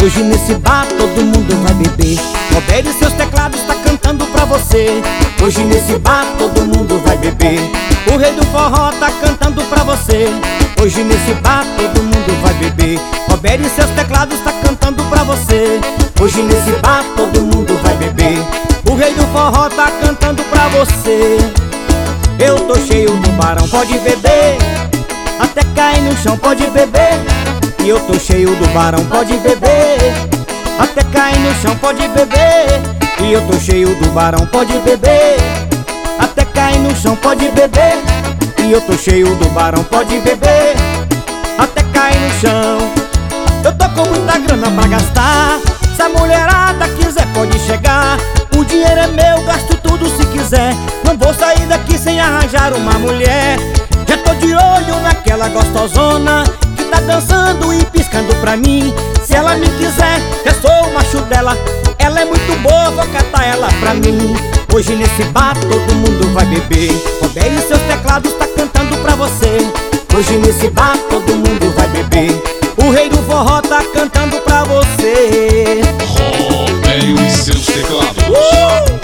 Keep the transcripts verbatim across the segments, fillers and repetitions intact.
Hoje nesse bar todo mundo vai beber. Roberto e seus teclados tá cantando pra você. Hoje nesse bar todo mundo vai beber. O rei do forró tá cantando pra você. Hoje nesse bar todo mundo vai beber. Roberto e seus teclados tá cantando pra você. Hoje nesse bar todo mundo vai beber. O rei do forró tá cantando pra você. Eu tô cheio do barão, pode beber. Até cair no chão, pode beber. E eu tô cheio do barão, pode beber. Até cair no chão, pode beber. E eu tô cheio do barão, pode beber. Até cair no chão, pode beber. E eu tô cheio do barão, pode beber. Até cair no chão. Eu tô com muita grana pra gastar. Se a mulherada quiser pode chegar. O dinheiro é meu, gasto tudo se quiser. Não vou sair daqui sem arranjar uma mulher. Já tô de olho naquela gostosona que tá dançando e piscando pra mim. Se ela me quiser, eu sou o macho dela. Ela é muito boa, vou catar ela pra mim. Hoje nesse bar todo mundo vai beber. Roberto e seus teclados tá cantando pra você. Hoje nesse bar todo mundo vai beber. O rei do forró tá cantando pra você. Roberto e seus teclados. uh!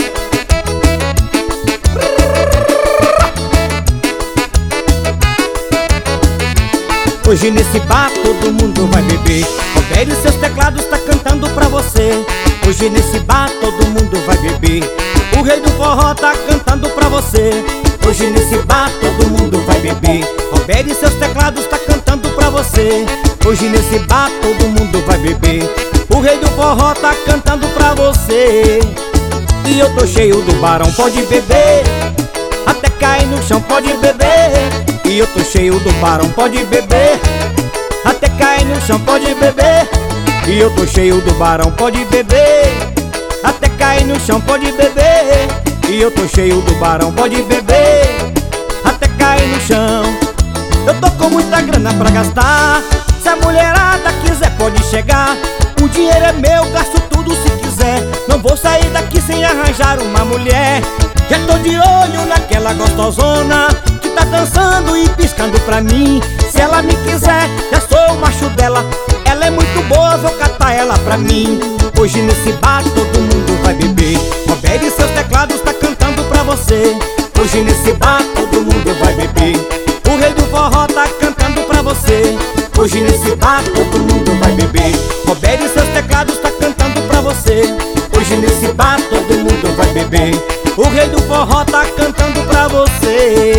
Hoje nesse bar todo mundo vai beber. Roberto e seus teclados tá cantando pra você. Hoje nesse bar todo mundo vai beber. O rei do forró tá cantando pra você. Hoje nesse bar todo mundo vai beber. Roberto e seus teclados tá cantando pra você. Hoje nesse bar todo mundo vai beber. O rei do forró tá cantando pra você. E eu tô cheio do barão, pode beber. Até cair no chão, pode beber. E eu tô cheio do barão, pode beber. Até cair no chão, pode beber. E eu tô cheio do barão, pode beber. Até cair no chão, pode beber. E eu tô cheio do barão, pode beber. Até cair no chão. Eu tô com muita grana pra gastar. Se a mulherada quiser pode chegar. O dinheiro é meu, gasto tudo se quiser. Não vou sair daqui sem arranjar uma mulher. Já tô de olho naquela gostosona que tá dançando e piscando pra mim. Se ela me quiser, já sou o macho dela. Ela é muito boa, vou catar ela pra mim. Hoje nesse bar todo mundo vai beber. Roberto e seus teclados tá cantando pra você. Hoje nesse bar todo mundo vai beber. O rei do forró tá cantando pra você. Hoje nesse bar todo mundo vai beber. Roberto e seus teclados tá cantando pra você. Hoje nesse bar todo mundo vai beber. O rei do forró tá cantando pra você.